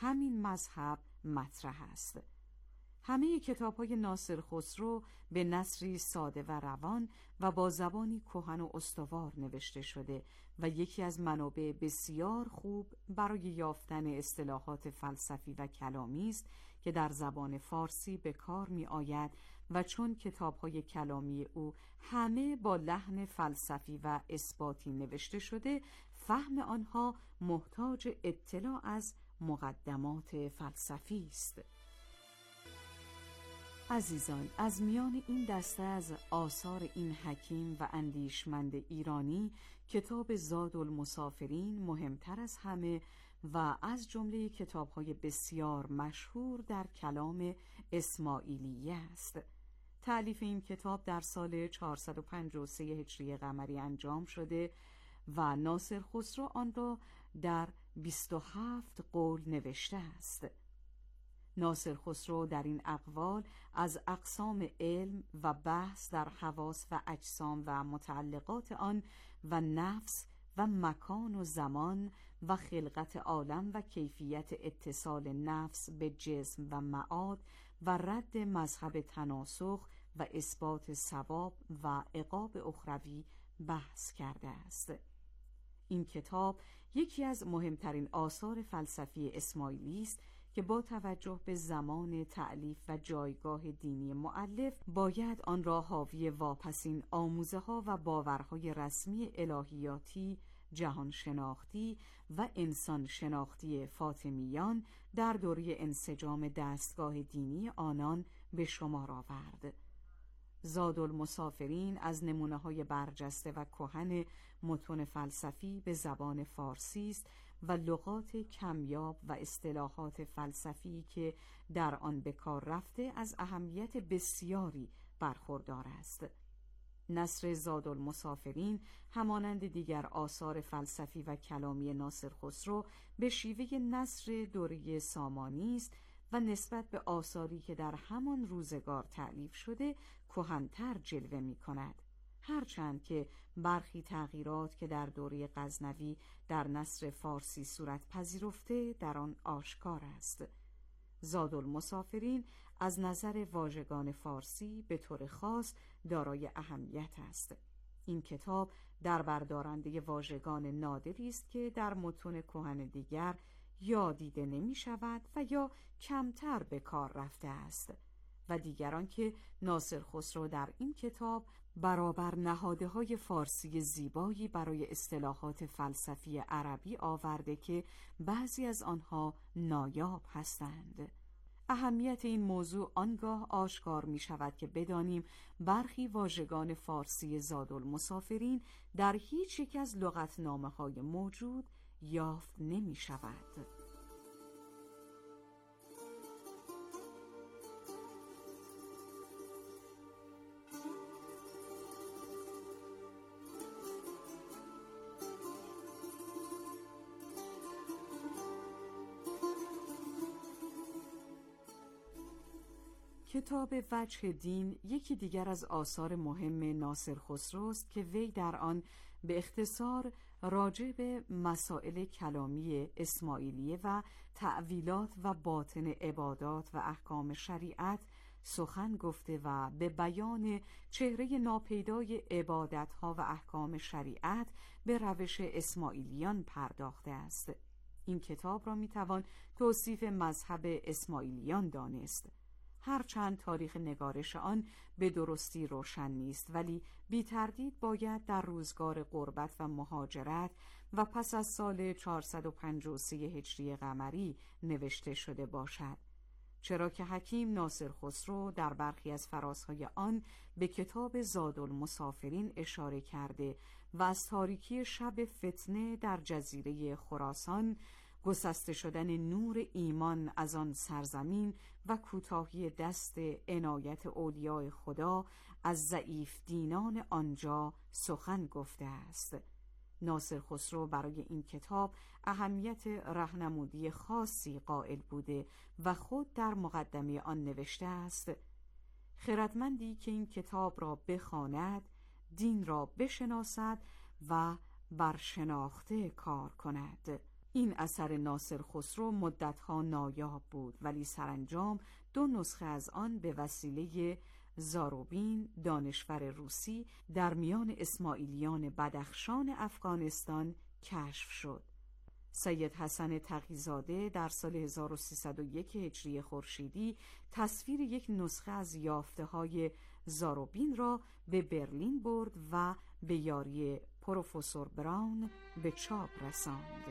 همین مذهب مطرح است. همه کتاب‌های ناصر خسرو به نثری ساده و روان و با زبانی کهن و استوار نوشته شده و یکی از منابع بسیار خوب برای یافتن اصطلاحات فلسفی و کلامی است که در زبان فارسی به کار می‌آید و چون کتاب‌های کلامی او همه با لحن فلسفی و اثباتی نوشته شده، فهم آنها محتاج اطلاع از مقدمات فلسفی است. عزیزان، از میان این دسته از آثار این حکیم و اندیشمند ایرانی، کتاب زادالمسافرین مهمتر از همه و از جمله کتاب‌های بسیار مشهور در کلام اسماعیلیه است. تألیف این کتاب در سال 453 هجری قمری انجام شده و ناصر خسرو آن را در 27 قول نوشته است. ناصر خسرو در این اقوال از اقسام علم و بحث در حواس و اجسام و متعلقات آن و نفس و مکان و زمان و خلقت عالم و کیفیت اتصال نفس به جسم و معاد و رد مذهب تناسخ و اثبات ثواب و عقاب اخروی بحث کرده است. این کتاب یکی از مهمترین آثار فلسفی اسماعیلی است که با توجه به زمان تألیف و جایگاه دینی مؤلف باید آن را حاوی واپسین آموزه‌ها و باورهای رسمی الهیاتی، جهان شناختی و انسان شناختی فاطمیان در دوره انسجام دستگاه دینی آنان به شمار آورد. زادالمسافرین از نمونه‌های برجسته و کهن متون فلسفی به زبان فارسی است و لغات کمیاب و اصطلاحات فلسفی که در آن به کار رفته از اهمیت بسیاری برخوردار است. نثر زادالمسافرین همانند دیگر آثار فلسفی و کلامی ناصر خسرو به شیوه نثر دوره سامانی است و نسبت به آثاری که در همان روزگار تألیف شده کهن‌تر جلوه می کند، هرچند که برخی تغییرات که در دوره غزنوی در نثر فارسی صورت پذیرفته در آن آشکار است. زادالمسافرین از نظر واژگان فارسی به طور خاص دارای اهمیت است. این کتاب در بردارنده واژگان نادری است که در متون کهن دیگر یا دیده نمی شود و یا کمتر به کار رفته است و دیگران که ناصر خسرو در این کتاب برابر نهاده های فارسی زیبایی برای اصطلاحات فلسفی عربی آورده که بعضی از آنها نایاب هستند. اهمیت این موضوع آنگاه آشکار می شود که بدانیم برخی واژگان فارسی زادالمسافرین در هیچ یک از لغتنامه های موجود یافت نمی شود. کتاب وجه دین یکی دیگر از آثار مهم ناصر خسرو است که وی در آن به اختصار راجع به مسائل کلامی اسماعیلیه و تأویلات و باطن عبادات و احکام شریعت سخن گفته و به بیان چهره ناپیدای عبادتها و احکام شریعت به روش اسماعیلیان پرداخته است. این کتاب را میتوان توصیف مذهب اسماعیلیان دانست. هرچند تاریخ نگارش آن به درستی روشن نیست، ولی بی تردید باید در روزگار غربت و مهاجرت و پس از سال 453 هجری قمری نوشته شده باشد، چرا که حکیم ناصر خسرو در برخی از فرازهای آن به کتاب زادالمسافرین اشاره کرده و از تاریکی شب فتنه در جزیره خراسان، گسسته شدن نور ایمان از آن سرزمین و کوتاهی دست عنایت اولیاء خدا از ضعیف دینان آنجا سخن گفته است. ناصر خسرو برای این کتاب اهمیت راهنمودی خاصی قائل بوده و خود در مقدمه آن نوشته است: خردمندی که این کتاب را بخواند، دین را بشناسد و بر شناخته کار کند. این اثر ناصر خسرو مدتها نایاب بود، ولی سرانجام 2 نسخه از آن به وسیله زاروبین، دانشور روسی، در میان اسماعیلیان بدخشان افغانستان کشف شد. سید حسن تقی‌زاده در سال 1301 هجری خورشیدی تصویر یک نسخه از یافته‌های زاروبین را به برلین برد و به یاری پروفسور براون به چاپ رساند.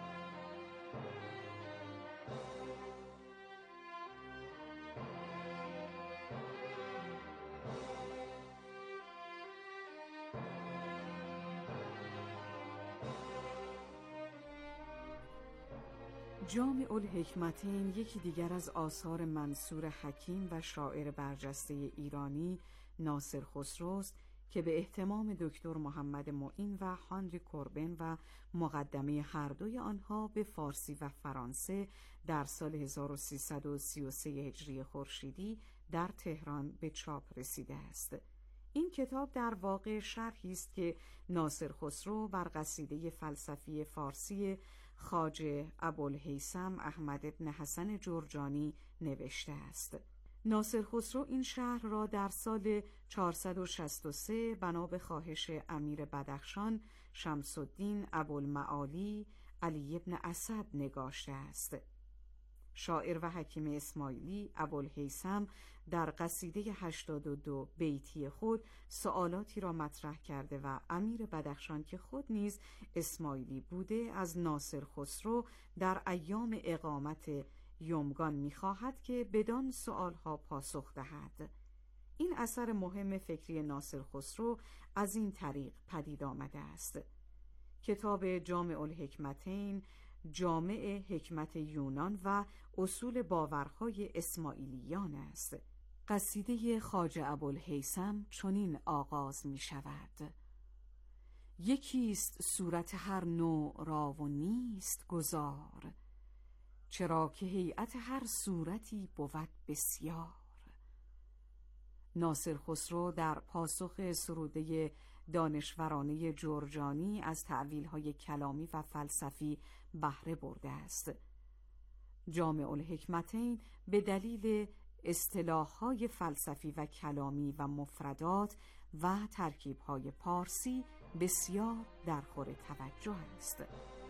جامع الحکمتین یکی دیگر از آثار منصور حکیم و شاعر برجسته ایرانی ناصر خسروست که به اهتمام دکتر محمد معین و هانری کوربن و مقدمه هر دوی آنها به فارسی و فرانسه در سال 1333 هجری خورشیدی در تهران به چاپ رسیده است. این کتاب در واقع شرحی است که ناصر خسرو بر قصیده فلسفی فارسی خواجه ابوالهیثم احمد بن حسن جرجانی نوشته است. ناصر خسرو این شرح را در سال 463 بنا به خواهش امیر بدخشان شمس الدین ابوالمعالی علی بن اسد نگاشته است. شاعر و حکیم اسماعیلی ابوالهیثم در قصیده 82 بیتی خود سوالاتی را مطرح کرده و امیر بدخشان که خود نیز اسماعیلی بوده از ناصر خسرو در ایام اقامت یومگان می‌خواهد که بدان سؤالها پاسخ دهد. این اثر مهم فکری ناصر خسرو از این طریق پدید آمده است. کتاب جامع الحکمتین جامع حکمت یونان و اصول باورهای اسماعیلیان است. قصیده خواجه ابوالهیثم چنین آغاز می شود: یکیست صورت هر نوع را و نیست گذار، چرا که هیئت هر صورتی بود بسیار. ناصر خسرو در پاسخ سروده دانشورانه جرجانی از تأویل‌های کلامی و فلسفی بهره برده است. جامع الحکمتین به دلیل اصطلاح‌های فلسفی و کلامی و مفردات و ترکیب‌های پارسی بسیار در خور توجه است.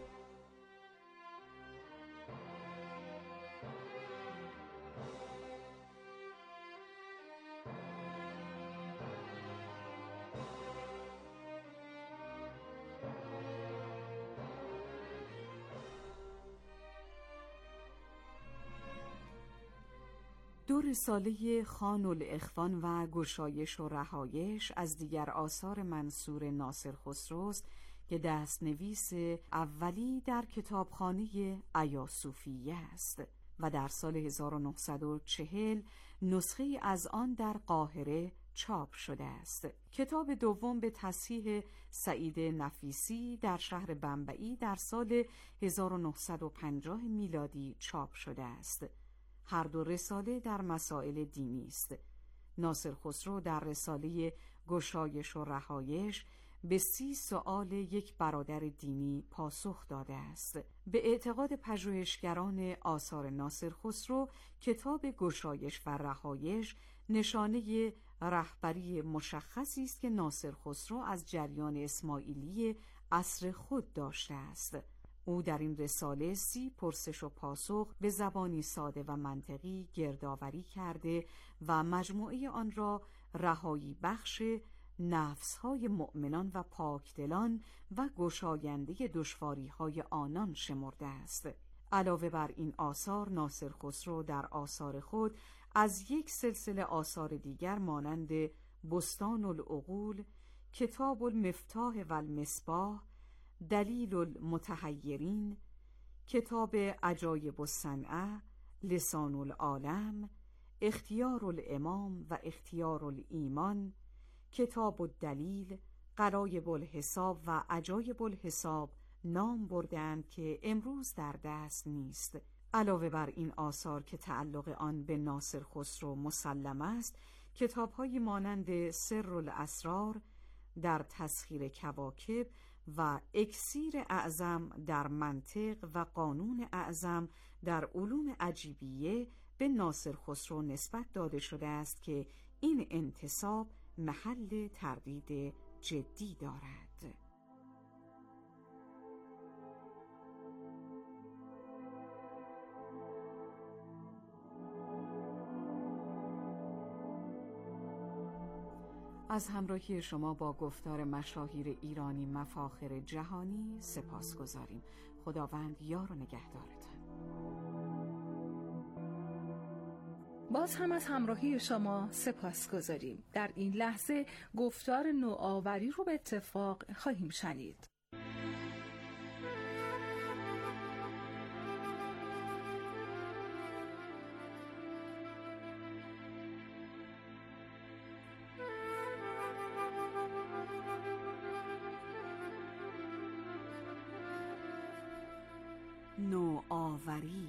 دو رساله خوان الاخوان و گشایش و رهایش از دیگر آثار منصور ناصر خسروست که دستنویس اولی در کتابخانه ایاصوفیه است و در سال 1940 نسخه از آن در قاهره چاپ شده است. کتاب دوم به تصحیح سعید نفیسی در شهر بمبئی در سال 1950 میلادی چاپ شده است. هر دو رساله در مسائل دینی است. ناصر خسرو در رساله گشایش و رهایش به 30 سؤال یک برادر دینی پاسخ داده است. به اعتقاد پژوهشگران آثار ناصر خسرو کتاب گشایش و رهایش نشانه رهبری مشخصی است که ناصر خسرو از جریان اسماعیلی عصر خود داشته است. او در این رساله 30 پرسش و پاسخ به زبانی ساده و منطقی گردآوری کرده و مجموعه آن را رهایی بخش نفس‌های مؤمنان و پاکدلان و گشاینده دشواری‌های آنان شمرده است. علاوه بر این آثار ناصر خسرو در آثار خود از یک سلسله آثار دیگر مانند بستان العقول، کتاب المفتاح و المصباح، دلیل المتحیرین، کتاب عجایب الصنعه، لسان العالم، اختیار الامام و اختیار الایمان، کتاب الدلیل، غرایب الحساب و عجایب الحساب نام بردند که امروز در دست نیست. علاوه بر این آثار که تعلق آن به ناصر خسرو مسلم است، کتاب‌هایی مانند سر الاسرار، در تسخیر کواکب و اکسیر اعظم در منطق و قانون اعظم در علوم عجیبیه به ناصر خسرو نسبت داده شده است که این انتساب محل تردید جدی دارد. از همراهی شما با گفتار مشاهیر ایرانی مفاخر جهانی سپاسگزاریم. خداوند یار و نگهدارتان. باز هم از همراهی شما سپاسگزاریم. در این لحظه گفتار نوآوری رو به اتفاق خواهیم شنید. نوآوری.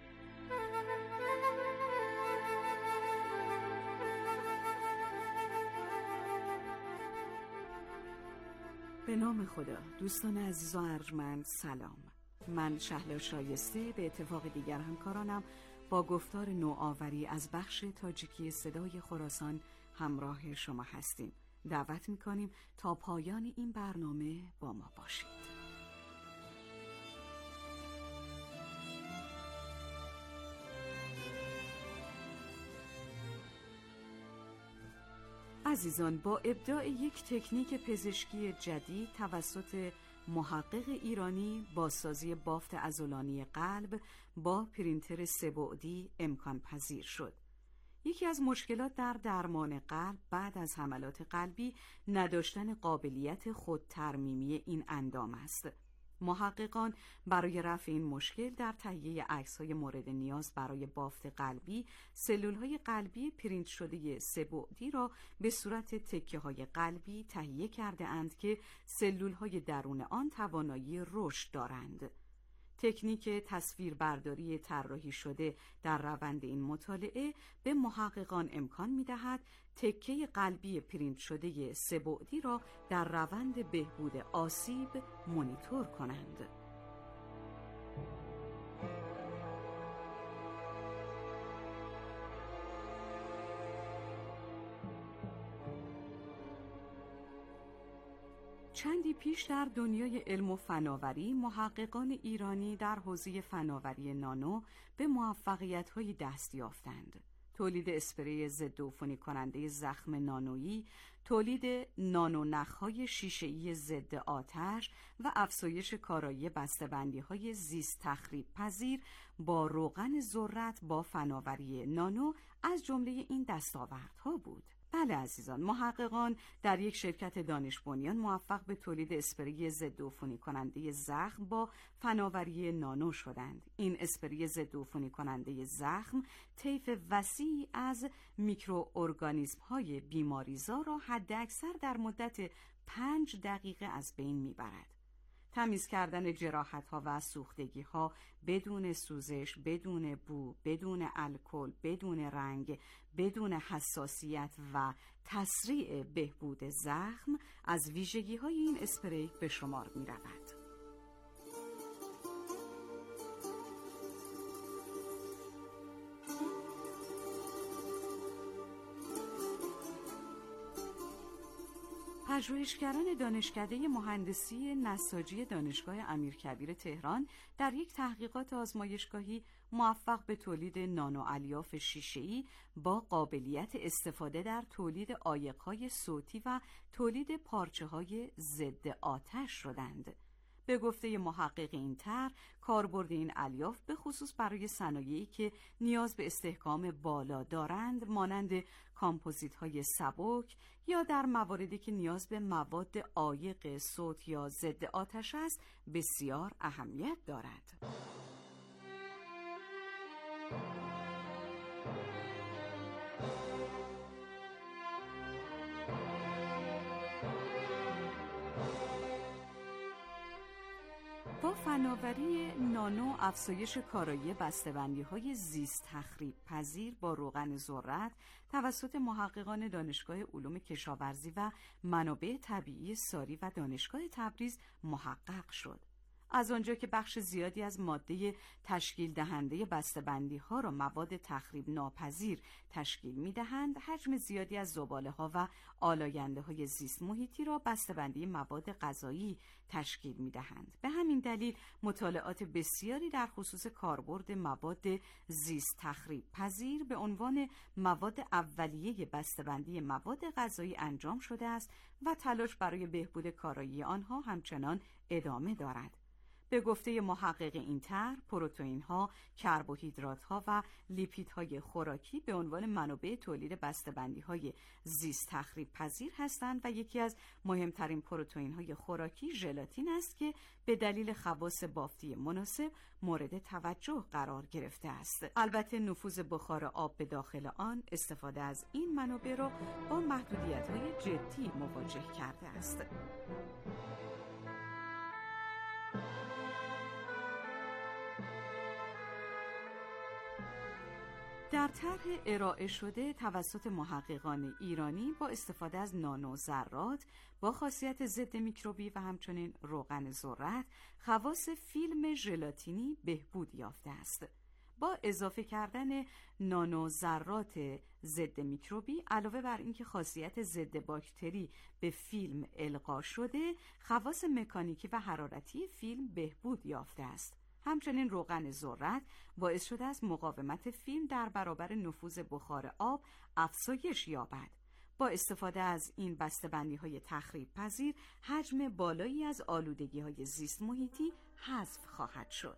به نام خدا. دوستان عزیز و ارجمند سلام. من شهلا شایسته به اتفاق دیگر همکارانم با گفتار نوآوری از بخش تاجیکی صدای خراسان همراه شما هستیم. دعوت می‌کنیم تا پایان این برنامه با ما باشید. عزیزان، با ابداع یک تکنیک پزشکی جدید توسط محقق ایرانی، بازسازی بافت عضلانی قلب با پرینتر سه‌بعدی امکان پذیر شد. یکی از مشکلات در درمان قلب بعد از حملات قلبی نداشتن قابلیت خودترمیمی این اندام است. محققان برای رفع این مشکل در تهیه عکس‌های مورد نیاز برای بافت قلبی، سلول‌های قلبی پرینت شده سه‌بعدی را به صورت تکه‌های قلبی تهیه کرده اند که سلول‌های درون آن توانایی رشد دارند. تکنیک تصویربرداری طراحی شده در روند این مطالعه به محققان امکان می‌دهد تکه قلبی پرینت شده سه‌بعدی را در روند بهبود آسیب مانیتور کنند. چندی پیش در دنیای علم و فناوری محققان ایرانی در حوزه فناوری نانو به موفقیت‌هایی دست یافتند. تولید اسپری ضدعفونی کننده زخم نانویی، تولید نانونخ‌های شیشه‌ای ضد آتش و افزایش کارایی بسته‌بندی‌های زیست تخریب پذیر با روغن ذرت با فناوری نانو از جمله این دستاوردها بود. بله عزیزان، محققان در یک شرکت دانش بنیان موفق به تولید اسپری ضدعفونی کننده زخم با فناوری نانو شدند. این اسپری ضدعفونی کننده زخم طیف وسیعی از میکروارگانیسم‌های بیماریزا را حداکثر در مدت 5 دقیقه از بین میبرد. تمیز کردن جراحت‌ها و سوختگی‌ها بدون سوزش، بدون بو، بدون الکل، بدون رنگ، بدون حساسیت و تسریع بهبود زخم از ویژگی‌های این اسپری به شمار می‌رود. پژوهشگران دانشکده مهندسی نساجی دانشگاه امیرکبیر تهران در یک تحقیقات آزمایشگاهی موفق به تولید نانو الیاف شیشه‌ای با قابلیت استفاده در تولید عایق‌های صوتی و تولید پارچه‌های ضد آتش شدند. به گفته محقق این طرح، کاربرد این الیاف به خصوص برای صنایعی که نیاز به استحکام بالا دارند، مانند کامپوزیت‌های سبک، یا در مواردی که نیاز به مواد عایق صوت یا ضد آتش است، بسیار اهمیت دارد. با فناوری نانو افزایش کارایی بسته‌بندی‌های زیست تخریب پذیر با روغن ذرت توسط محققان دانشگاه علوم کشاورزی و منابع طبیعی ساری و دانشگاه تبریز محقق شد. از آنجا که بخش زیادی از ماده تشکیل دهنده بسته‌بندی‌ها را مواد تخریب ناپذیر تشکیل می‌دهند، حجم زیادی از زباله‌ها و آلاینده‌های زیست محیطی را بسته‌بندی مواد غذایی تشکیل می‌دهند. به همین دلیل مطالعات بسیاری در خصوص کاربرد مواد زیست تخریب پذیر به عنوان مواد اولیه بسته‌بندی مواد غذایی انجام شده است و تلاش برای بهبود کارایی آنها همچنان ادامه دارد. به گفته محقق این طرح، پروتئین‌ها، کربوهیدرات‌ها و لیپیدهای خوراکی به عنوان منابع تولید بسته‌بندی‌های زیست تخریب پذیر هستند و یکی از مهمترین پروتئین‌های خوراکی ژلاتین است که به دلیل خواص بافتی مناسب مورد توجه قرار گرفته است. البته نفوذ بخار آب به داخل آن استفاده از این منابع را با محدودیت‌های جدی مواجه کرده است. در طرح ارائه شده توسط محققان ایرانی با استفاده از نانو ذرات با خاصیت ضد میکروبی و همچنین روغن ذرت، خواص فیلم ژلاتینی بهبود یافته است. با اضافه کردن نانو ذرات ضد میکروبی علاوه بر اینکه خاصیت ضد باکتری به فیلم القا شده، خواص مکانیکی و حرارتی فیلم بهبود یافته است. همچنین روغن ذرت باعث شده است مقاومت فیلم در برابر نفوذ بخار آب افزایش یابد. با استفاده از این بسته‌بندی‌های تخریب پذیر، حجم بالایی از آلودگی‌های زیست محیطی حذف خواهد شد.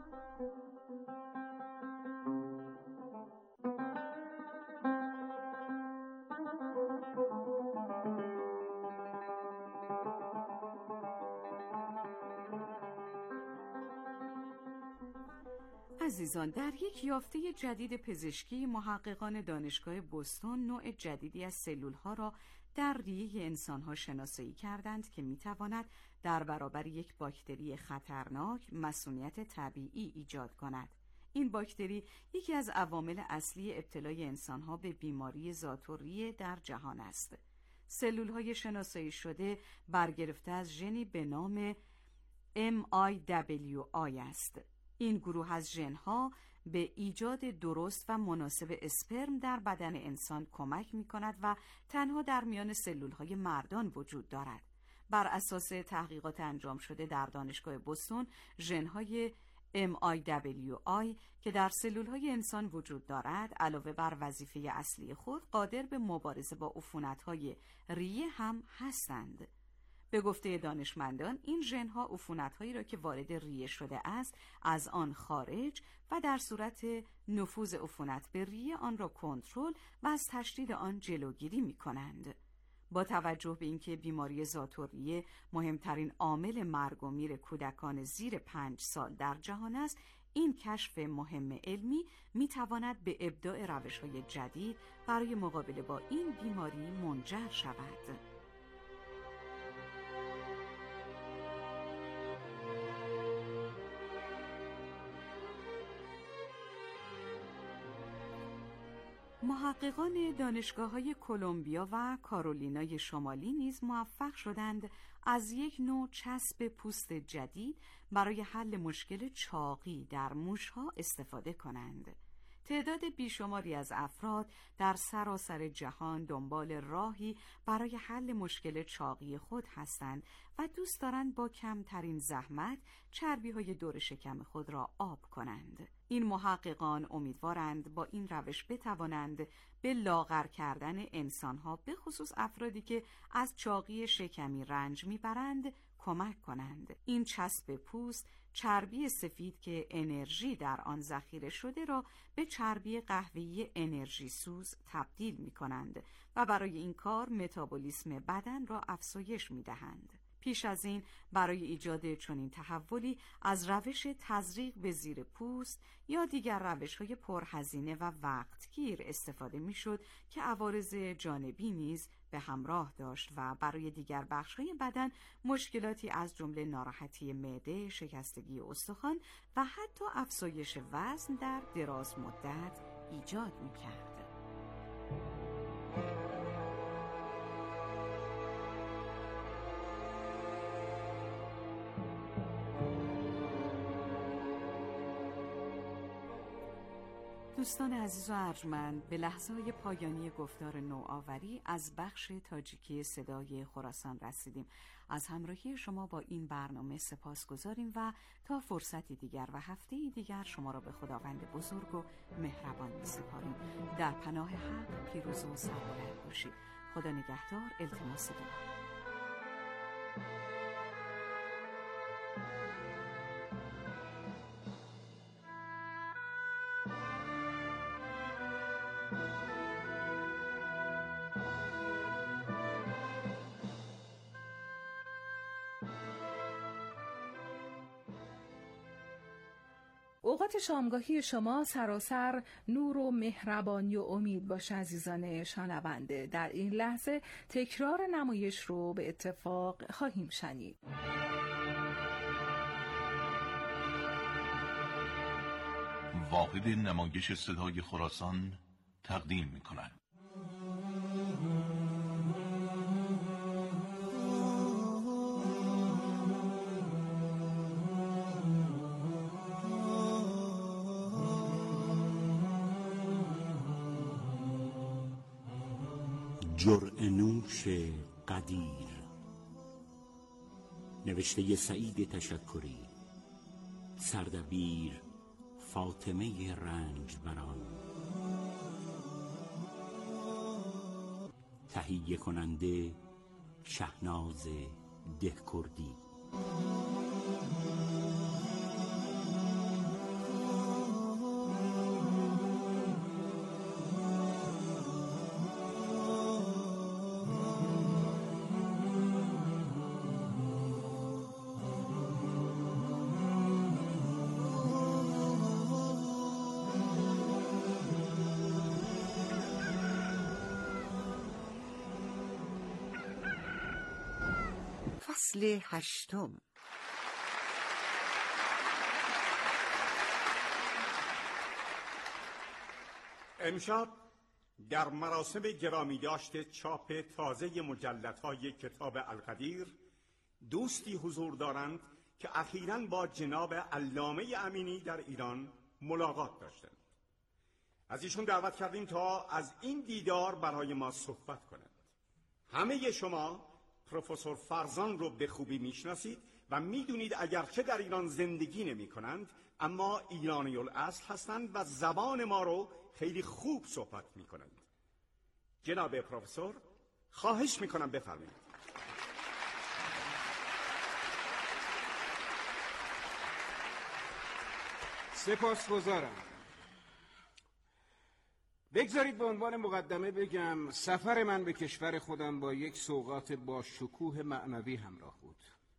عزیزان، در یک یافته جدید پزشکی محققان دانشگاه بوستون نوع جدیدی از سلول‌ها را در ریه انسان‌ها شناسایی کردند که می‌تواند در برابر یک باکتری خطرناک مسئولیت طبیعی ایجاد کند. این باکتری یکی از عوامل اصلی ابتلای انسان‌ها به بیماری ذات‌الریه در جهان است. سلول‌های شناسایی شده برگرفته از ژنی به نام MIWI است. این گروه از ژن‌ها به ایجاد درست و مناسب اسپرم در بدن انسان کمک می‌کند و تنها در میان سلول‌های مردان وجود دارد. بر اساس تحقیقات انجام شده در دانشگاه بوستون، ژن‌های MIWI که در سلول‌های انسان وجود دارد، علاوه بر وظیفه اصلی خود، قادر به مبارزه با عفونت‌های ریه هم هستند. به گفته دانشمندان، این ژن‌ها عفونت‌هایی را که وارد ریه شده است از آن خارج و در صورت نفوذ عفونت به ریه آن را کنترل و از تشدید آن جلوگیری می‌کنند. با توجه به اینکه بیماری ذات‌الریه مهمترین عامل مرگ و میر کودکان زیر 5 سال در جهان است، این کشف مهم علمی می‌تواند به ابداع روش‌های جدید برای مقابله با این بیماری منجر شود. محققان دانشگاه‌های کلمبیا و کارولینای شمالی نیز موفق شدند از یک نوع چسب پوست جدید برای حل مشکل چاقی در موش‌ها استفاده کنند. تعداد بیشماری از افراد در سراسر جهان دنبال راهی برای حل مشکل چاقی خود هستند و دوست دارند با کمترین زحمت چربی‌های دور شکم خود را آب کنند. این محققان امیدوارند با این روش بتوانند به لاغر کردن انسان‌ها، به خصوص افرادی که از چاقی شکمی رنج میبرند، کمک کنند. این چسب پوست چربی سفید که انرژی در آن ذخیره شده را به چربی قهوه‌ای انرژی سوز تبدیل می کنند و برای این کار متابولیسم بدن را افزایش می دهند. پیش از این برای ایجاد چنین تحولی از روش تزریق به زیر پوست یا دیگر روش‌های پرهزینه و وقتگیر استفاده می‌شد که عوارض جانبی نیز به همراه داشت و برای دیگر بخش‌های بدن مشکلاتی از جمله ناراحتی معده، شکستگی استخوان و حتی افزایش وزن در دراز مدت ایجاد می‌کرد. دوستان عزیز و ارجمند، به لحظه‌های پایانی گفتار نوآوری از بخش تاجیکی صدای خراسان رسیدیم. از همراهی شما با این برنامه سپاسگزاریم و تا فرصتی دیگر و هفته‌ای دیگر شما را به خداوند بزرگ و مهربان می‌سپاریم. در پناه حق پیروز و سربلند باشید. خدا نگهدار. التماس دعا. اوقات شامگاهی شما سراسر نور و مهربانی و امید باشه عزیزان شنونده. در این لحظه تکرار نمایش رو به اتفاق خواهیم شنید. واحد نمایش صدای خراسان تقدیم می‌کند. جرعه‌نوش قدیر، نوشته سعید تشکری، سردبیر فاطمه رنجبران، تهیه کننده شهناز دهکردی. فصل 8. امشب در مراسم گرامی داشته چاپ تازه مجلدهای کتاب القدیر دوستی حضور دارند که اخیراً با جناب علامه امینی در ایران ملاقات داشتند. از ایشون دعوت کردیم تا از این دیدار برای ما صحبت کنند. همه شما پروفسور فرزان رو به خوبی میشناسید و میدونید اگرچه در ایران زندگی نمی کنند اما ایرانی الاصل هستند و زبان ما رو خیلی خوب صحبت می کنند. جناب پروفسور خواهش می کنم بفرمایید. سپاسگزارم. بگذارید به عنوان مقدمه بگم سفر من به کشور خودم با یک سوغات با شکوه معنوی همراه بود.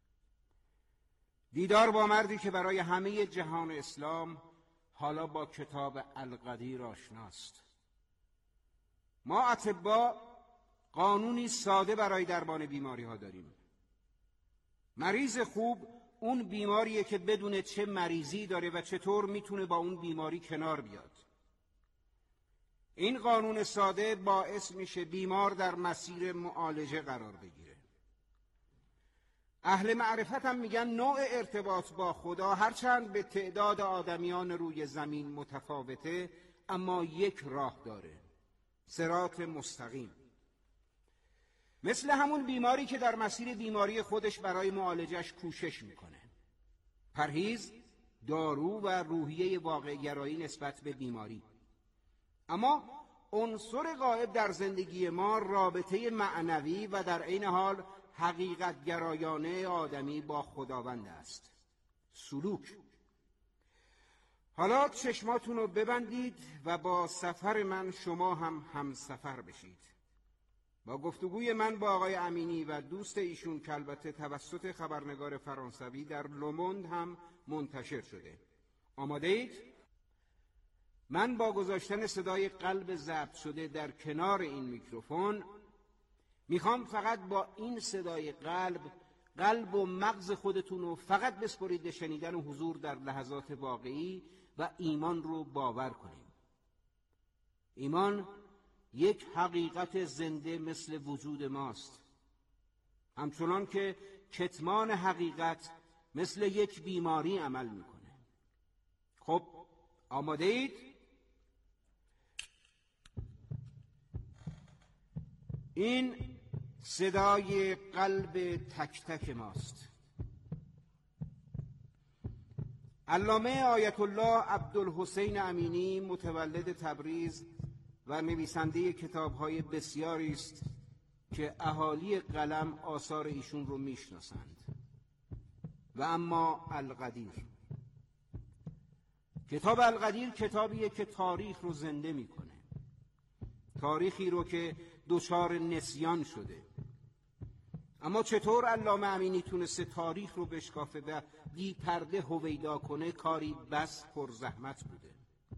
دیدار با مردی که برای همه جهان اسلام حالا با کتاب القدیر آشناست. ما اطباء قانونی ساده برای درمان بیماری ها داریم. مریض خوب اون بیماریه که بدونه چه مریضی داره و چطور میتونه با اون بیماری کنار بیاد. این قانون ساده باعث میشه بیمار در مسیر معالجه قرار بگیره. اهل معرفت هم میگن نوع ارتباط با خدا هرچند به تعداد آدمیان روی زمین متفاوته اما یک راه داره، صراط مستقیم. مثل همون بیماری که در مسیر بیماری خودش برای معالجش کوشش میکنه. پرهیز، دارو و روحیه واقع‌گرایی نسبت به بیماری. اما عنصر غائب در زندگی ما رابطه معنوی و در عین حال حقیقت گرایانه آدمی با خداوند است، سلوک. حالا چشماتون رو ببندید و با سفر من شما هم همسفر بشید. با گفتگوی من با آقای امینی و دوست ایشون که البته توسط خبرنگار فرانسوی در لوموند هم منتشر شده. آماده اید؟ من با گذاشتن صدای قلب ضبط شده در کنار این میکروفون میخوام فقط با این صدای قلب و مغز خودتون رو فقط بسپرید به شنیدن حضور در لحظات واقعی و ایمان رو باور کنیم. ایمان یک حقیقت زنده مثل وجود ماست، همچنان که کتمان حقیقت مثل یک بیماری عمل میکنه. خب آماده اید؟ این صدای قلب تک تک ماست. علامه آیت الله عبدالحسین امینی متولد تبریز و نویسنده کتاب‌های بسیاری است که اهالی قلم آثار ایشون رو میشناسند. و اما القدیر، کتاب القدیر کتابیه که تاریخ رو زنده میکنه، تاریخی رو که دچار نسیان شده. اما چطور علامه امینی تونسته تاریخ رو بشکافه و بی پرده هویدا کنه؟ کاری بس پرزحمت بوده.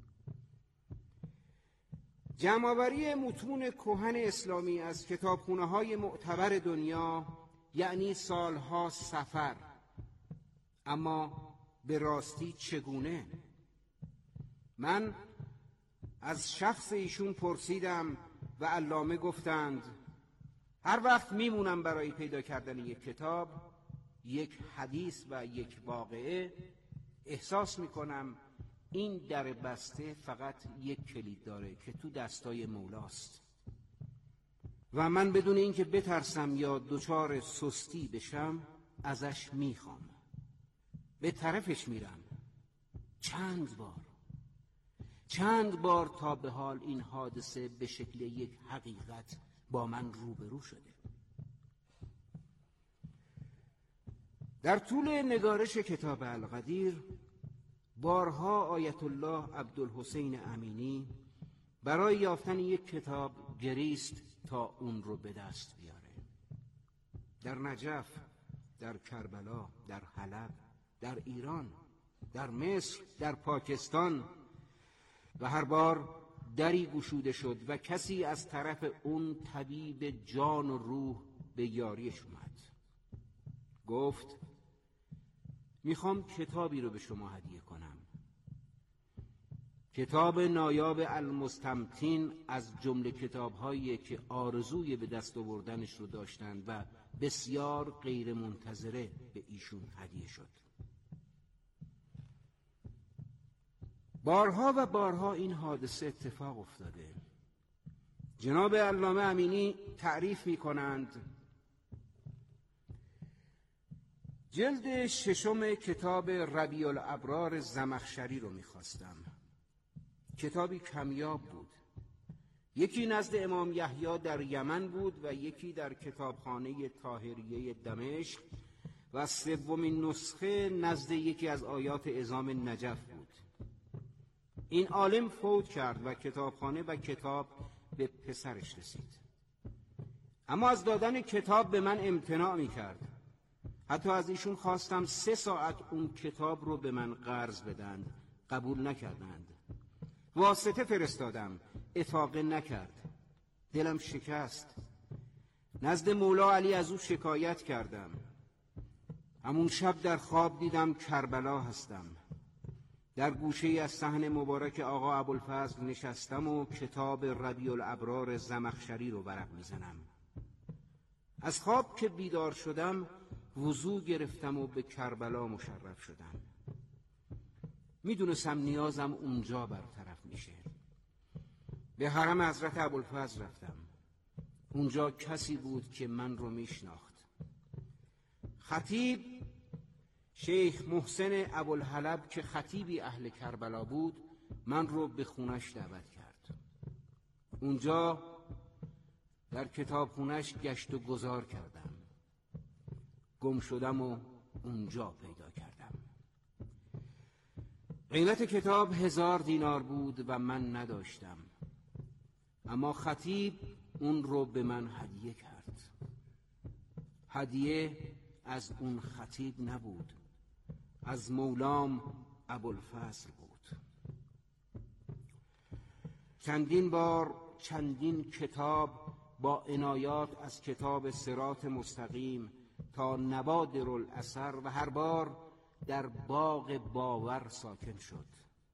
جمع‌آوری متون کهن اسلامی از کتابخونه‌های معتبر دنیا یعنی سالها سفر. اما به راستی چگونه؟ من از شخص ایشون پرسیدم و علامه گفتند هر وقت میمونم برای پیدا کردن یک کتاب، یک حدیث و یک واقعه، احساس میکنم این در بسته فقط یک کلید داره که تو دستای مولاست و من بدون اینکه بترسم یا دچار سستی بشم ازش میخوام، به طرفش میرم. چند بار تا به حال این حادثه به شکل یک حقیقت با من روبرو شده. در طول نگارش کتاب القدیر بارها آیت الله عبدالحسین امینی برای یافتن یک کتاب گریست تا اون رو به دست بیاره. در نجف، در کربلا، در حلب، در ایران، در مصر، در پاکستان و هر بار دری گشوده شد و کسی از طرف اون طبیب جان و روح به یاریش اومد. گفت میخوام کتابی رو به شما هدیه کنم، کتاب نایاب المستمتین از جمله کتاب‌هایی که آرزوی به دست آوردنش رو داشتند و بسیار غیر منتظره به ایشون هدیه شد. بارها و بارها این حادثه اتفاق افتاده. جناب علامه امینی تعریف می‌کنند جلد 6 کتاب ربیع الابرار زمخشری رو می‌خواستم. کتابی کمیاب بود. یکی نزد امام یحیی در یمن بود و یکی در کتابخانه طاهریه دمشق و سومین نسخه نزد یکی از آیات عظام نجف بود. این عالم فوت کرد و کتابخانه و کتاب به پسرش رسید. اما از دادن کتاب به من امتناع می‌کرد. حتی از ایشون خواستم 3 ساعت اون کتاب رو به من قرض بدن، قبول نکردند. واسطه فرستادم، افاقه نکرد. دلم شکست. نزد مولا علی از او شکایت کردم. همون شب در خواب دیدم کربلا هستم. در گوشه از صحن مبارک آقا ابوالفضل نشستم و کتاب ربیع الابرار زمخشری رو ورق میزنم. از خواب که بیدار شدم وضو گرفتم و به کربلا مشرف شدم. میدونستم نیازم اونجا برطرف میشه. به حرم حضرت ابوالفضل رفتم. اونجا کسی بود که من رو میشناخت. خطیب شیخ محسن ابوالحلب که خطیبی اهل کربلا بود من رو به خونش دعوت کرد. اونجا در کتاب خونش گشت و گذار کردم. گم شدم و اونجا پیدا کردم. قیمت کتاب 1000 دینار بود و من نداشتم. اما خطیب اون رو به من هدیه کرد. هدیه از اون خطیب نبود، از مولام ابوالفضل بود. چندین بار چندین کتاب با عنایات از کتاب صراط مستقیم تا نوادر الاثر و هر بار در باغ باور ساکن شد.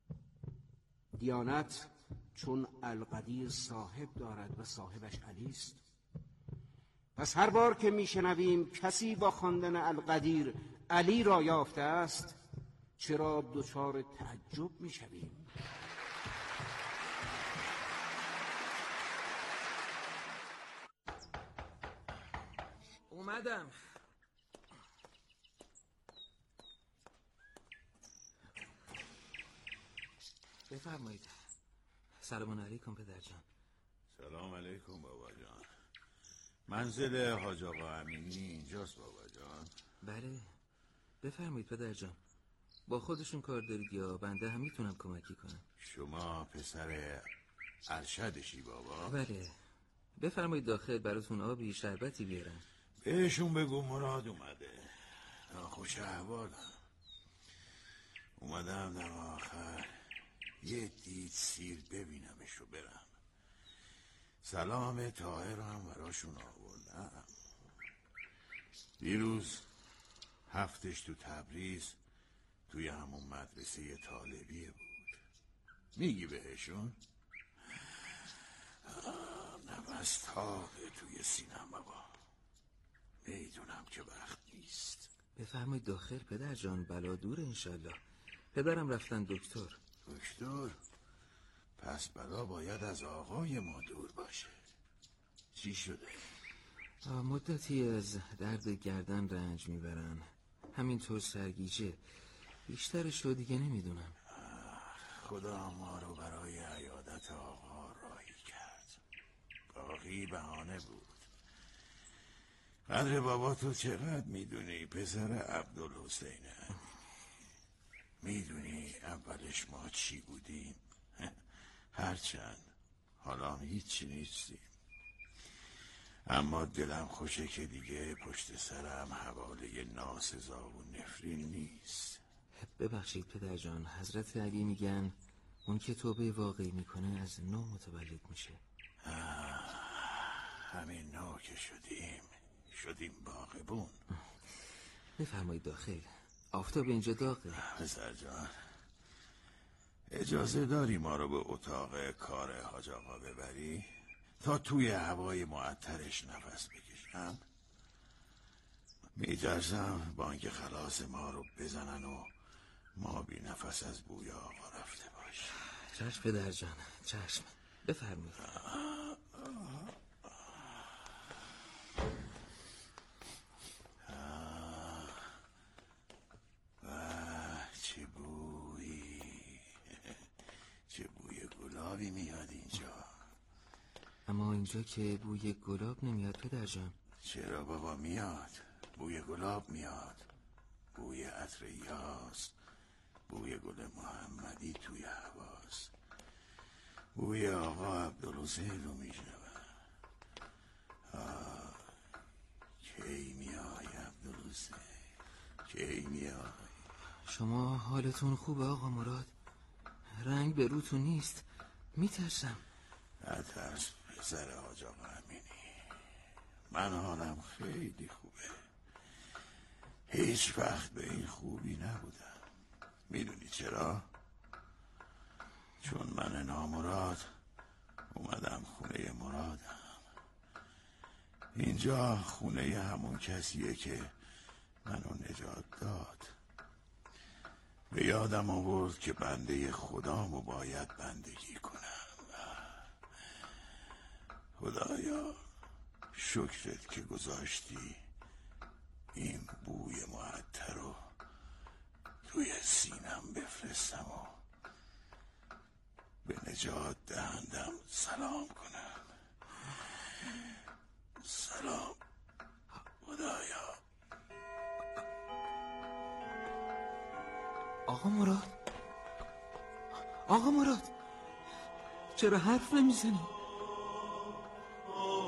دیانت چون القدیر صاحب دارد و صاحبش علی است. پس هر بار که میشنویم کسی با خواندن القدیر علی را یافته است، چرا دچار تعجب میشویم؟ اومدم. بفرمایید. سلام علیکم پدرجان. سلام علیکم بابا جان. منزل حاج آقا امینی اینجاست بابا جان؟ بله بفرمایید پدرجان. با خودشون کار دارید یا بنده هم میتونم کمکی کنم؟ شما پسر ارشدشی بابا؟ بله بفرمایید داخل براتون آبی شربتی بیارم. بهشون بگو مراد اومده. خوش احوالم. اومدم در آخر یه دید سیر ببینمش و برم. سلام طاهر هم براشون آوردم. دیروز هفتش تو تبریز توی همون مدرسه طالبیه بود. میگی بهشون؟ نفس تاقه توی سینم بابا. میدونم که وقت نیست. بفرمایید داخل پدرجان، بلا دور انشالله. پدرم رفتن دکتر. دکتر؟ پس بلا باید از آقای ما دور باشه. چی شده؟ مدتی از درد گردن رنج میبرن، همینطور سرگیجه. بیشترش رو دیگه نمیدونم. خدا ما رو برای عیادت آقا راهی کرد. باقی بهانه بود. قدر بابا تو چقدر میدونی پسر عبدالحسینه؟ میدونی اولش ما چی بودیم؟ هرچند حالا هیچی نیستیم، اما دلم خوشه که دیگه پشت سرم حواله ناسزا و نفرین نیست. ببخشید پدرجان، حضرت علی میگن اون که توبه واقعی میکنه از نو متولد میشه. همین نوع که شدیم باغبون. بفرمایید داخل، آفتاب اینجا داغه. پسر جان اجازه داری ما رو به اتاق کار حاج آقا ببری تا توی هوای معطرش نفس بکشم؟ میترسم بانک خلاص ما رو بزنن و ما بی نفس از بوی آقا رفته باش. چشم پدرجان چشم. بفرمایید. چه بوی گلابی میاد اینجا. اما اینجا که بوی گلاب نمیاد پدرجان. چرا بابا میاد؟ بوی گلاب میاد. بوی عطر یاس، بوی گل محمدی توی هواست. بوی آقا عبدالحسین رو میشنوم. کی میای عبدالحسین؟ کی میای؟ شما حالتون خوبه آقا مراد؟ رنگ به روتون نیست، میترسم. نترس پسر حاج آقا امینی، من حالم خیلی خوبه. هیچ وقت به این خوبی نبودم. میدونی چرا؟ چون من نامراد اومدم خونه مرادم. اینجا خونه همون کسیه که منو نجات داد. به یادم آورد که بنده خدامو باید بندگی کنم. خدایا شکرت که گذاشتی این بوی معطر رو توی سینم بفرستم و به نجات دهندم سلام کنم. سلام خدایا. آقا مراد، آقا مراد، چرا حرف نمیزنی؟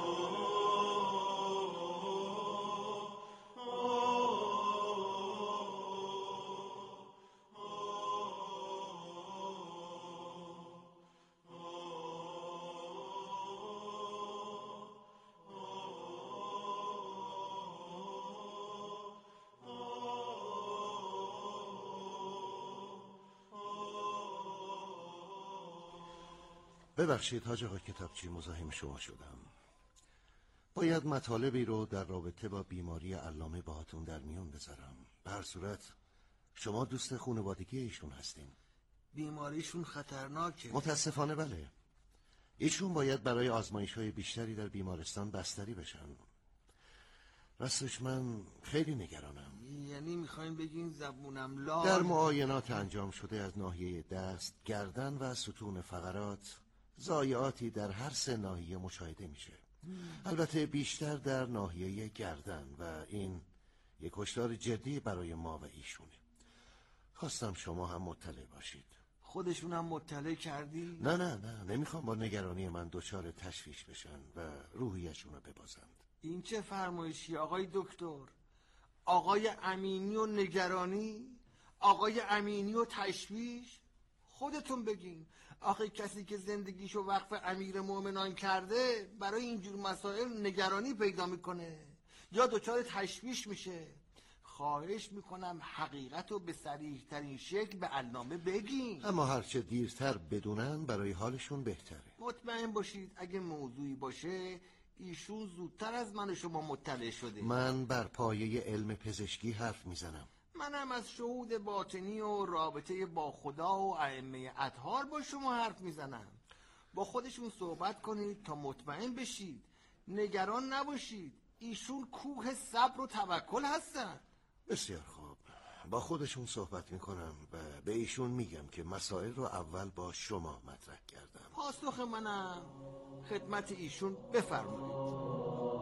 ببخشید حاج آقا کتابچی، مزاحم شما شدم. باید مطالبی رو در رابطه با بیماری علامه باهاتون در میون بذارم. به هر صورت شما دوست خانوادگی ایشون هستین. بیماریشون خطرناکه. متاسفانه بله. ایشون باید برای آزمایش‌های بیشتری در بیمارستان بستری بشن. راستش من خیلی نگرانم. یعنی میخواین بگین زبونم لال؟ در معاینات انجام شده از ناحیه دست، گردن و ستون فقرات ضایعاتی در هر سه ناحیه مشاهده میشه. البته بیشتر در ناحیه گردن و این یک هشدار جدی برای ما و ایشونه. خواستم شما هم مطلع باشید. خودشون هم مطلع کردی؟ نه نمیخوام با نگرانی من دچار تشویش بشن و روحیشون رو ببازند. این چه فرمایشی آقای دکتر؟ آقای امینی و نگرانی؟ آقای امینی و تشویش؟ خودتون بگین. آخه کسی که زندگیشو وقف امیر مومنان کرده برای اینجور مسائل نگرانی پیدا میکنه یا دچار تشویش میشه. خواهش میکنم حقیقت رو به صریح ترین شکل به علامه بگین. اما هرچه دیرتر بدونن برای حالشون بهتره. مطمئن باشید اگه موضوعی باشه ایشون زودتر از من و شما مطلع شده. من بر پایه علم پزشکی حرف میزنم. منم از شهود باطنی و رابطه با خدا و ائمه اطهار با شما حرف میزنم. با خودشون صحبت کنید تا مطمئن بشید. نگران نباشید. ایشون کوه صبر و توکل هستن. بسیار خوب، با خودشون صحبت میکنم و به ایشون میگم که مسائل رو اول با شما مطرح کردم. پاسخ منم خدمت ایشون بفرمایید.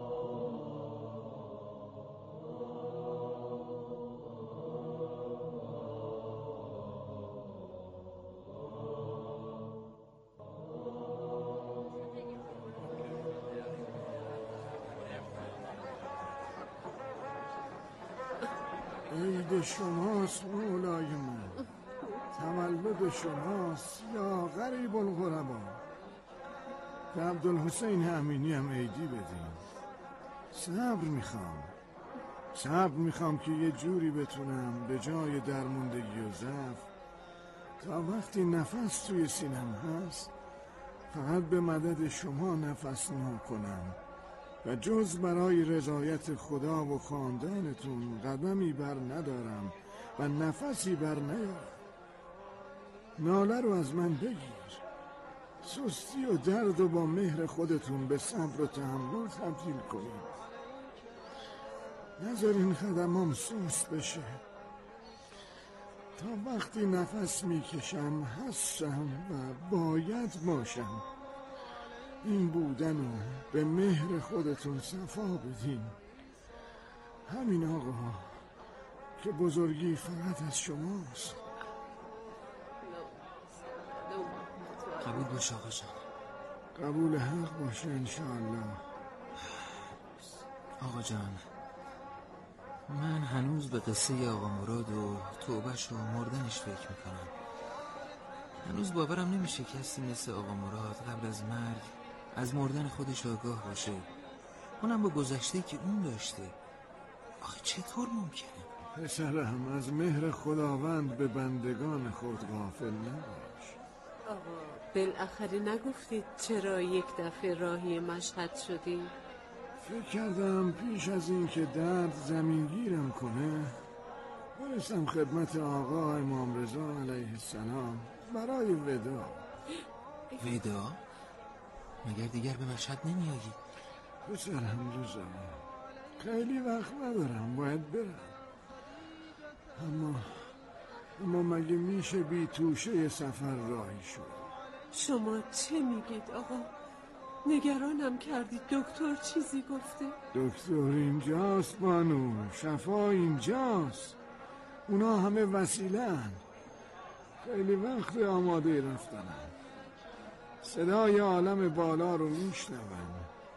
عید شماست مولای من، تولد شماست یا غریب الغربا. به عبدالحسین امینی هم عیدی بدین. صبر میخوام که یه جوری بتونم به جای درموندگی و ضعف تا وقتی نفس توی سینم هست فقط به مدد شما نفس کنم و جز برای رضایت خدا و خاندانتون قدمی بر ندارم و نفسی بر نیارم. ناله رو از من بگیر. سستی و درد و با مهر خودتون به صبر و تحمل تبدیل کنید. نذارین خدمام سست بشه. تا وقتی نفس میکشم هستم و باید باشم. این بودن رو به مهر خودتون صفا بدین. همین آقا که بزرگی فقط از شماست. قبول باشه آقا جان. قبول حق باشه انشاءالله. آقا جان، من هنوز به قصه آقا مراد و توبهش و مردنش فکر میکنم. هنوز باورم نمیشه کسی مثل آقا مراد قبل از مرگ از مردن خودش آگاه باشه، اونم با گذشته‌ای که اون داشته. آخه چطور ممکنه؟ پسرم، از مهر خداوند به بندگان خود غافل نباش. آقا بالاخره نگفتید چرا یک دفعه راهی مشهد شدی؟ فکر کردم پیش از این که درد زمینگیرم کنه برسم خدمت آقا امام رضا علیه السلام برای ودا. ودا؟ مگر دیگر به مشهد نمیایی؟ پسرم رضا، خیلی وقت ندارم، باید برم. اما مگه میشه بی توشه سفر راهی شد؟ شما چه میگید آقا؟ نگرانم کردید. دکتر چیزی گفته؟ دکتر اینجاست بانو، شفا اینجاست. اونا همه وسیله هن. خیلی وقت آماده رفتنم. صدای عالم بالا رو میشنوم.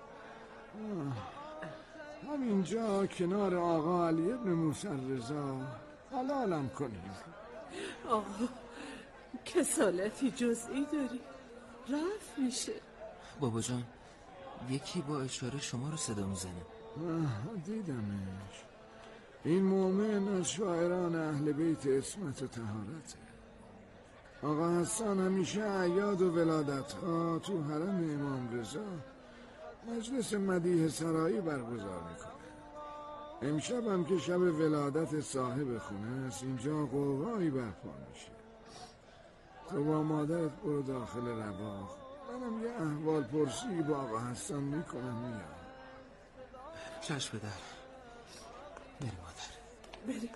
همینجا کنار آقا علی ابن موسی رضا حلالم کنیم. آقا کسالتی جزئی داری، رفت میشه. بابا جان، یکی با اشاره شما رو صدا میزنه. دیدمش. این مومن از شاعران اهل بیت عصمت و طهارته. آقا حسن همیشه اعیاد و ولادت ها تو حرم امام رضا مجلس مدیح سرایی برگزار میکنه. امشب هم که شب ولادت صاحب خونه است، اینجا قوقایی برپا میشه. تو با مادرت برو داخل رواق، منم یه احوال پرسی با آقا حسن میکنم میام. چشم پدر. بریم مادر. بریم.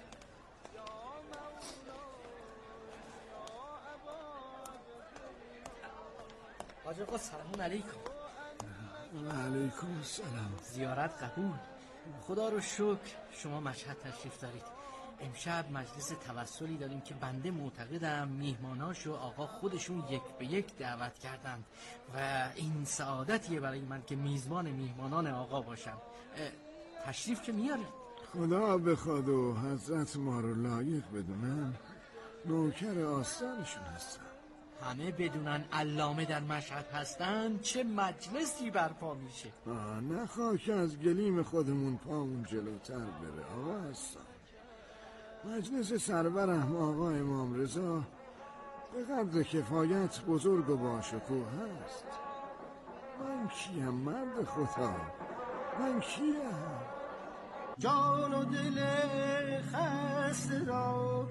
حاج آقا سلام علیکم. علیکم السلام. زیارت قبول. خدا رو شکر شما مشهد تشریف دارید. امشب مجلس توسلی داریم که بنده معتقدم میهماناشو آقا خودشون یک به یک دعوت کردند و این سعادتیه برای من که میزبان میهمانان آقا باشم. تشریف که میارید. خدا بخواد و حضرت ما رو لایق بدونن نوکر آستانشون هستم. همه بدونن علامه در مشهد هستن چه مجلسی برپا میشه. نخواه که از گلیم خودمون پامون جلوتر بره آقا هستم. مجلس سرورم آقا امام رضا به قدر کفایت بزرگ و باشکوه هست. من کیم مرد خدا؟ من کیم؟ جان و دل خسته را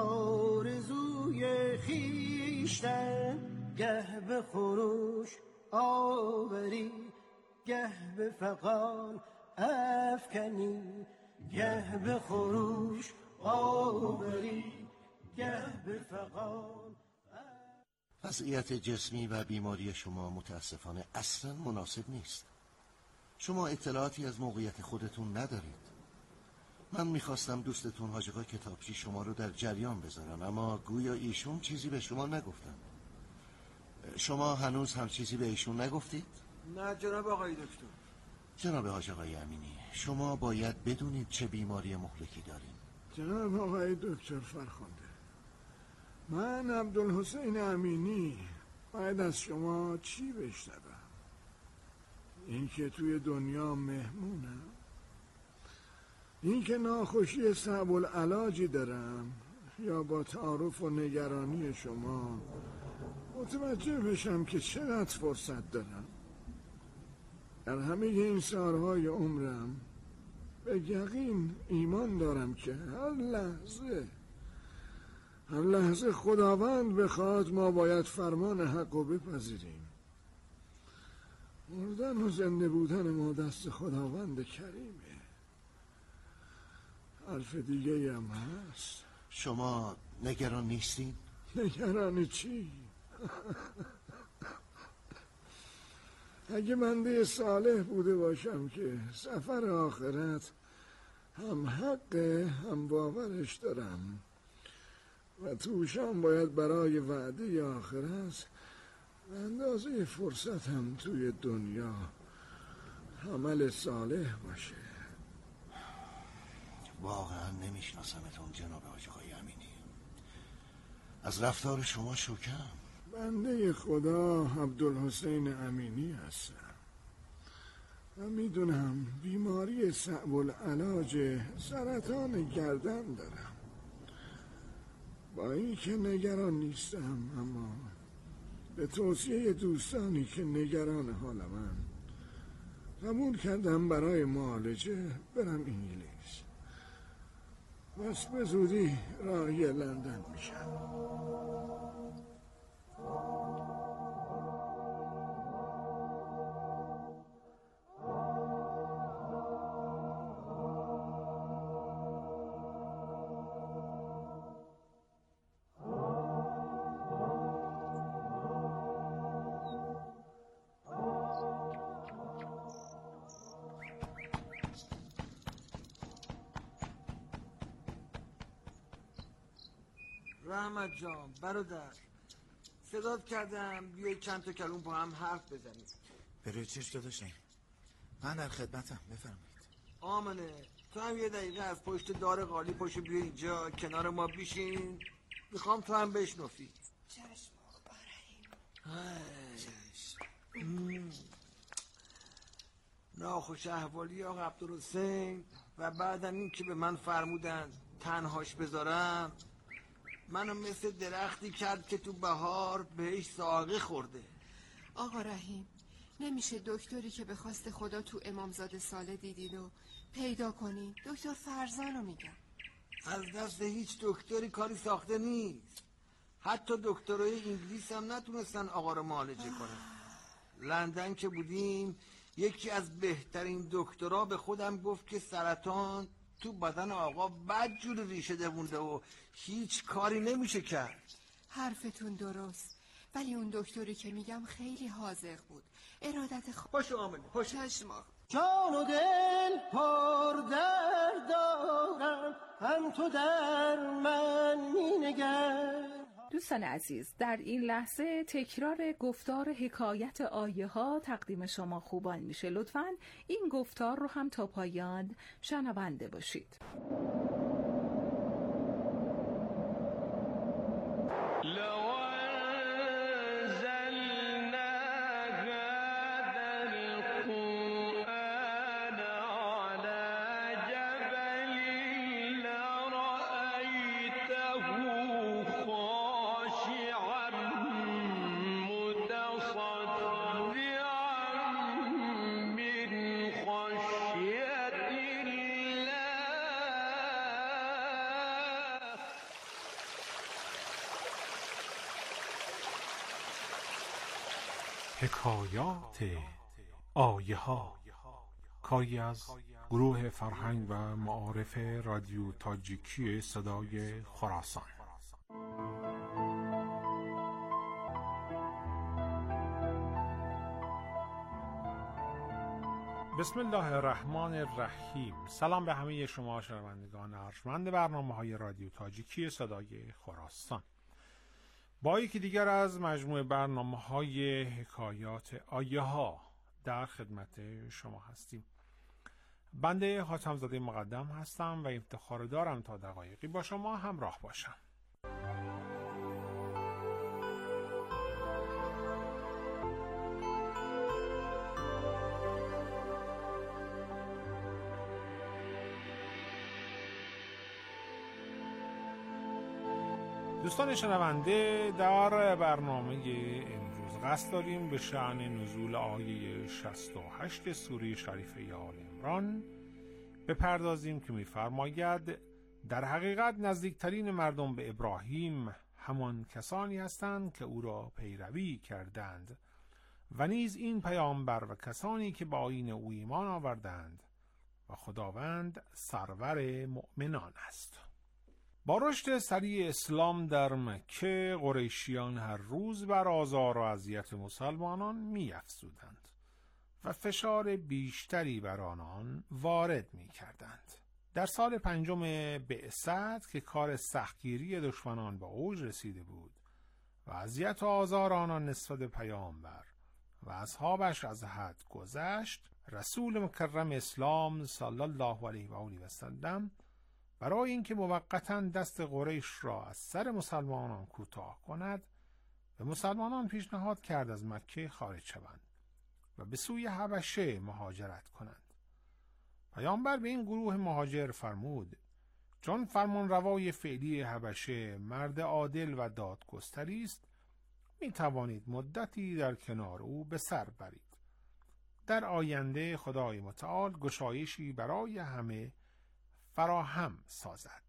زارزوی خیشتن گه به خروش آوری گه به فقان افکنی گه به خروش آوری گه به فقان. وضعیت جسمی و بیماری شما متاسفانه اصلا مناسب نیست. شما اطلاعاتی از موقعیت خودتون ندارید. من میخواستم دوستتون حاج آقا کتابچی شما رو در جریان بذارن، اما گویا ایشون چیزی به شما نگفتن. شما هنوز هم چیزی به ایشون نگفتید؟ نه جناب آقای دکتر. جناب حاج آقای امینی، شما باید بدونید چه بیماری مهلکی دارین. جناب آقای دکتر فرخنده، من عبدالحسین امینی باید از شما چی بشنوم؟ این که توی دنیا مهمونم، این که ناخوشی صعب العلاجی دارم، یا با تعارف و نگرانی شما متوجه بشم که چقدر فرصت دارم. در همه این سالهای عمرم به یقین ایمان دارم که هر لحظه خداوند بخواد ما باید فرمان حق رو بپذیریم. مردن و زنده بودن ما دست خداوند کریمه. حرف دیگه هم هست. شما نگران نیستین؟ نگران چی؟ اگه بنده صالح بوده باشم که سفر آخرت هم حقه هم باورش دارم و توشم باید برای وعده آخرت به اندازه فرصت هم توی دنیا عمل صالح باشه. واقعا نمیشناسمتون جناب حاج آقای امینی. از رفتار شما شوکم. بنده خدا عبدالحسین امینی هستم و میدونم بیماری صعب العلاج سرطان گردن دارم. با این که نگران نیستم، اما به توصیه دوستانی که نگران حالمن قبول کردم برای معالجه برم انگلیس. بس به زودی راهی لندن میشم. رحمت جان برادر، صدات کردم بیای چند تا کلمه با هم حرف بزنیم. برای چش داداشم، من در خدمتم، بفرمایید. آمنه تو هم یه دقیقه از پشت دار قالی پاشو بیا اینجا کنار ما بیشین، میخوام تو هم بشنفی. چشم آقا رحیم. ناخوش احوالی آقا عبدالحسین و بعدم این که به من فرمودن تنهاش بذارم منو مثل درختی کرد که تو بهار بهش ساقه خورده. آقا رحیم، نمیشه دکتری که به خواست خدا تو امامزاده ساله دیدید و پیدا کنید؟ دکتر فرزانو میگم. از دست هیچ دکتری کاری ساخته نیست. حتی دکترای انگلیس هم نتونستن آقا رو معالجه کنن. لندن که بودیم یکی از بهترین دکترها به خودم گفت که سرطان تو بدن آقا بدجور ریشه دوونده و هیچ کاری نمیشه کرد. حرفتون درست، ولی اون دکتری که میگم خیلی حاذق بود. ارادت پاشو آمنه، پاشو. چشم آقا. جان و دل پر درد دارم، هم تو در من مینگر. دوستان عزیز، در این لحظه تکرار گفتار حکایت آیه ها تقدیم شما خوبان میشه. لطفاً این گفتار رو هم تا پایان شنونده باشید. حکایات آیه ها، کاری از گروه فرهنگ و معارف رادیو تاجیکی صدای خراسان. بسم الله الرحمن الرحیم. سلام به همه شما شنوندگان ارجمند برنامه‌های رادیو تاجیکی صدای خراسان. با یکی دیگر از مجموعه برنامه‌های حکایات آیه ها در خدمت شما هستیم. بنده حاتم‌زاده مقدم هستم و افتخار دارم تا دقایقی با شما همراه باشم. دوستان شنونده، در برنامه امروز قصد داریم به شأن نزول آیه 68 سوره شریفه آل عمران بپردازیم که می‌فرماید در حقیقت نزدیکترین مردم به ابراهیم همان کسانی هستند که او را پیروی کردند و نیز این پیامبر و کسانی که با آیین او ایمان آوردند و خداوند سرور مؤمنان است. با رشد سریع اسلام در مکه، قریشیان هر روز بر آزار و اذیت مسلمانان می‌افزودند و فشار بیشتری بر آنان وارد می‌کردند. در سال 5 بعثت که کار سختگیری دشمنان به اوج رسیده بود و اذیت و آزار آنان نسبت پیامبر و اصحابش از حد گذشت، رسول مکرم اسلام صلی الله علیه و آله و سلم برای اینکه موقتاً دست قریش را از سر مسلمانان کوتاه کند، به مسلمانان پیشنهاد کرد از مکه خارج شوند و به سوی حبشه مهاجرت کنند. پیامبر به این گروه مهاجر فرمود: چون فرمانروای فعلی حبشه مرد عادل و دادگستری است، می توانید مدتی در کنار او به سر برید. در آینده خدای متعال گشایشی برای همه فراهم سازد.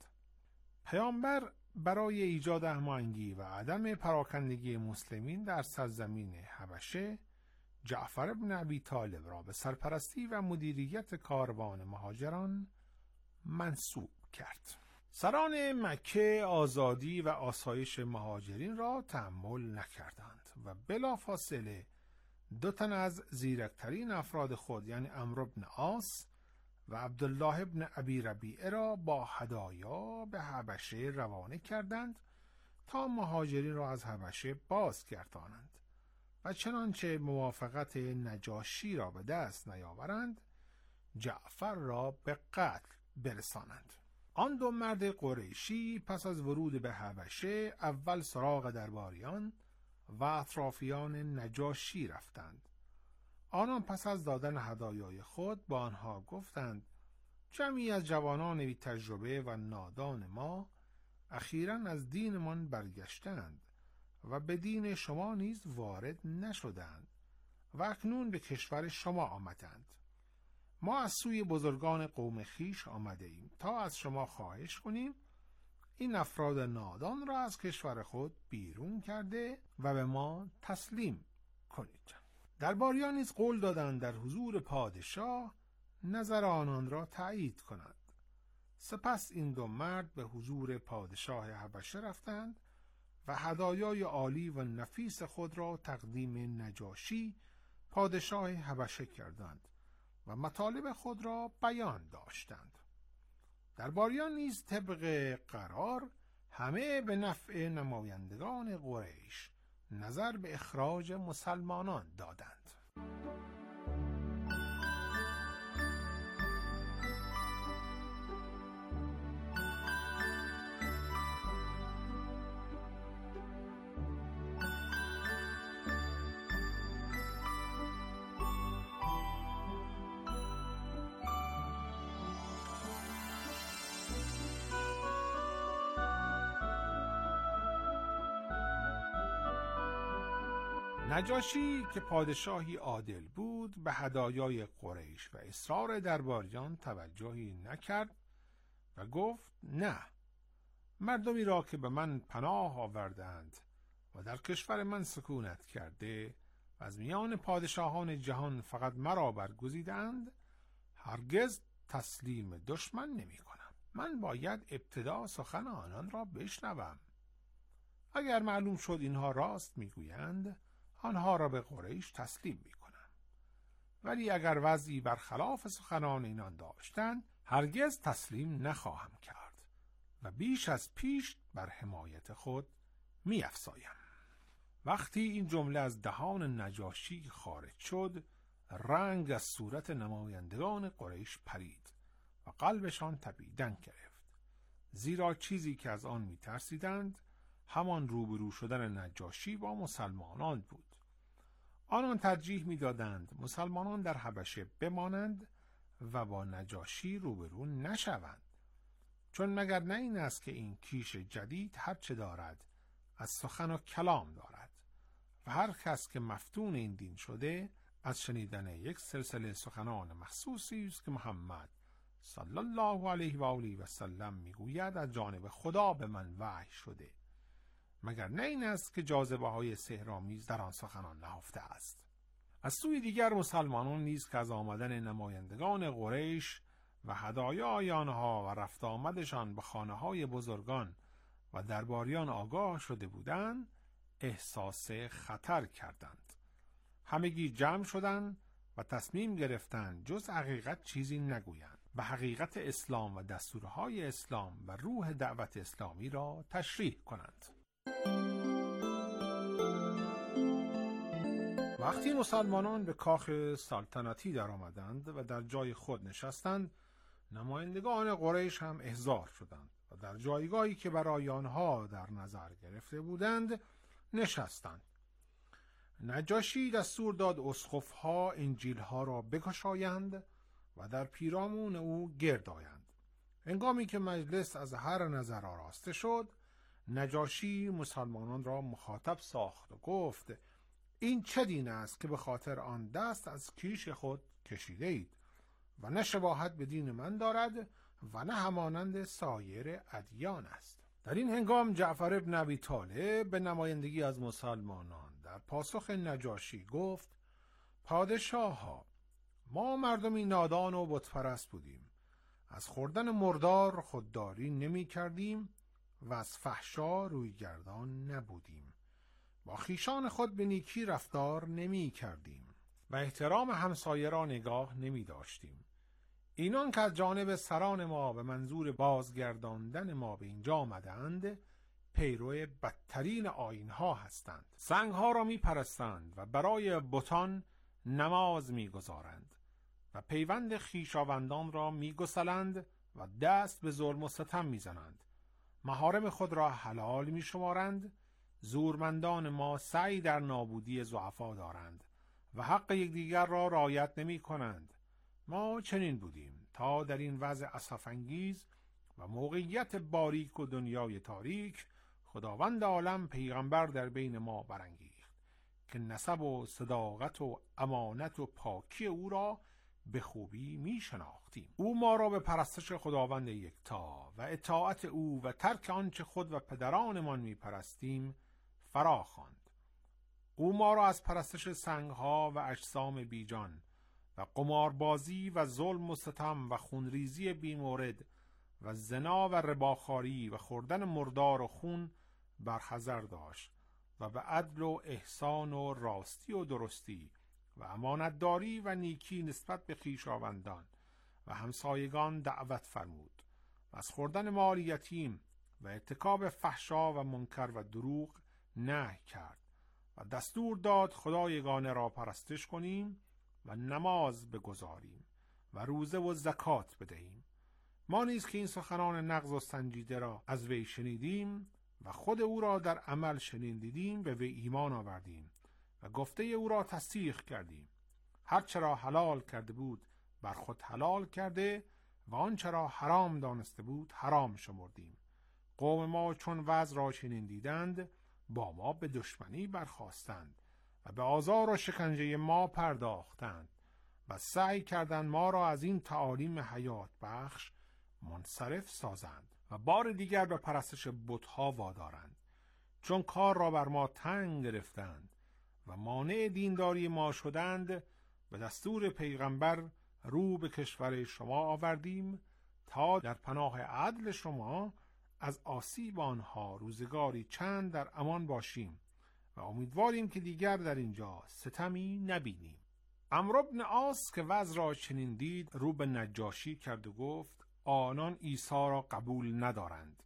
پیامبر برای ایجاد هماهنگی و عدم پراکندگی مسلمین در سرزمین حبشه، جعفر ابن ابی طالب را به سرپرستی و مدیریت کاروان مهاجران منصوب کرد. سران مکه آزادی و آسایش مهاجرین را تحمل نکردند و بلافاصله 2 تن از زیرکترین افراد خود، یعنی عمرو بن عاص و عبدالله ابن ابی ربیعه را با هدایا به حبشه روانه کردند تا مهاجرین را از حبشه بازگردانند و چنانچه موافقت نجاشی را به دست نیاورند، جعفر را به قتل برسانند. آن 2 مرد قریشی پس از ورود به حبشه اول سراغ درباریان و اطرافیان نجاشی رفتند. آنان پس از دادن هدایای خود با آنها گفتند: جمعی از جوانان بی تجربه و نادان ما اخیراً از دینمان برگشتند و به دین شما نیز وارد نشدند و اکنون به کشور شما آمدند. ما از سوی بزرگان قوم خیش آمده ایم تا از شما خواهش کنیم این افراد نادان را از کشور خود بیرون کرده و به ما تسلیم کنید. درباریان نیز قول دادند در حضور پادشاه نظر آنان را تایید کنند. سپس این دو مرد به حضور پادشاه حبشه رفتند و هدایای عالی و نفیس خود را تقدیم نجاشی پادشاه حبشه کردند و مطالب خود را بیان داشتند. درباریان نیز طبق قرار همه به نفع نمایندگان قریش نظر به اخراج مسلمانان دادند. نجاشی که پادشاهی عادل بود به هدایای قریش و اصرار درباریان توجهی نکرد و گفت نه، مردمی را که به من پناه آوردند و در کشور من سکونت کرده و از میان پادشاهان جهان فقط مرا برگزیدند هرگز تسلیم دشمن نمی کنم. من باید ابتدا سخن آنان را بشنوم. اگر معلوم شد اینها راست میگویند آنها را به قریش تسلیم می کنم، ولی اگر وضعی برخلاف سخنان اینان داشتند هرگز تسلیم نخواهم کرد و بیش از پیش بر حمایت خود می افزایم. وقتی این جمله از دهان نجاشی خارج شد رنگ از صورت نمایندگان قریش پرید و قلبشان تپیدن گرفت، زیرا چیزی که از آن می ترسیدند همان روبرو شدن نجاشی با مسلمانان بود. آنان ترجیح می‌دادند مسلمانان در حبشه بمانند و با نجاشی روبرو نشوند، چون مگر نه این است که این کیش جدید هرچه دارد از سخن و کلام دارد و هر کس که مفتون این دین شده از شنیدن یک سلسله سخنان مخصوصی است که محمد صلی الله علیه و آله و سلم میگوید از جانب خدا به من وحی شده، مگر نه این است که جاذبه های سحرآمیز در آن سخنان نهفته است. از سوی دیگر مسلمانان نیز که از آمدن نمایندگان قریش و هدایای آنها و رفت آمدشان به خانه های بزرگان و درباریان آگاه شده بودند احساس خطر کردند. همگی جمع شدند و تصمیم گرفتند جز حقیقت چیزی نگویند و حقیقت اسلام و دستورهای اسلام و روح دعوت اسلامی را تشریح کنند. وقتی مسلمانان به کاخ سلطنتی در آمدند و در جای خود نشستند نمایندگان قریش هم احضار شدند و در جایگاهی که برای آنها در نظر گرفته بودند نشستند. نجاشی دستور داد اسقف‌ها انجیل‌ها را بگشایند و در پیرامون او گرد آیند. هنگامی که مجلس از هر نظر آراسته شد نجاشی مسلمانان را مخاطب ساخت و گفت این چه دین است که به خاطر آن دست از کیش خود کشیده اید و نه شباهت به دین من دارد و نه همانند سایر ادیان است. در این هنگام جعفر ابن ابی طالب به نمایندگی از مسلمانان در پاسخ نجاشی گفت پادشاه ها، ما مردمی نادان و بتپرست بودیم، از خوردن مردار خودداری نمی کردیم و از فحشا روی گردان نبودیم، با خیشان خود به نیکی رفتار نمی کردیم و احترام همسایه را نگاه نمی داشتیم. اینان که از جانب سران ما به منظور بازگرداندن ما به اینجا آمدند پیرو بدترین آیین‌ها هستند. سنگ‌ها را می‌پرستند و برای بتان نماز می‌گزارند و پیوند خویشاوندان را می‌گسلند و دست به ظلم و ستم می‌زنند. محارم خود را حلال می‌شمارند. زورمندان ما سعی در نابودی ضعفا دارند و حق یکدیگر را رعایت نمی‌کنند. ما چنین بودیم تا در این وضع اسف‌انگیز و موقعیت باریک و دنیای تاریک خداوند عالم پیغمبر در بین ما برانگیخت که نسب و صداقت و امانت و پاکی او را به خوبی می شناختیم. او ما را به پرستش خداوند یکتا و اطاعت او و ترک آنچه خود و پدرانمان می پرستیم فرا خواند. او ما را از پرستش سنگها و اجسام بیجان و قماربازی و ظلم و ستم و خونریزی بیمورد و زنا و رباخواری و خوردن مردار و خون برحذر داشت و به عدل و احسان و راستی و درستی و امانتداری و نیکی نسبت به خویشاوندان و همسایگان دعوت فرمود و از خوردن مال یتیم و ارتکاب فحشا و منکر و دروغ نهی کرد و دستور داد خدای یگانه را پرستش کنیم و نماز بگزاریم و روزه و زکات بدهیم. ما نیز که این سخنان نغز و سنجیده را از وی شنیدیم و خود او را در عمل شنیدیم به وی ایمان آوردیم و گفته او را تصدیق کردیم. هر چرا حلال کرده بود بر خود حلال کرده و آن چرا حرام دانسته بود حرام شمردیم. قوم ما چون وضع را چنین دیدند با ما به دشمنی برخاستند و به آزار و شکنجه ما پرداختند و سعی کردند ما را از این تعالیم حیات بخش منصرف سازند و بار دیگر به پرستش بت‌ها وادارند. چون کار را بر ما تنگ گرفتند و مانع دینداری ما شدند، به دستور پیغمبر رو به کشور شما آوردیم تا در پناه عدل شما از آسیب آنها روزگاری چند در امان باشیم و امیدواریم که دیگر در اینجا ستمی نبینیم. عمرو بن عاص که وضع را چنین دید رو به نجاشی کرد و گفت آنان عیسی را قبول ندارند.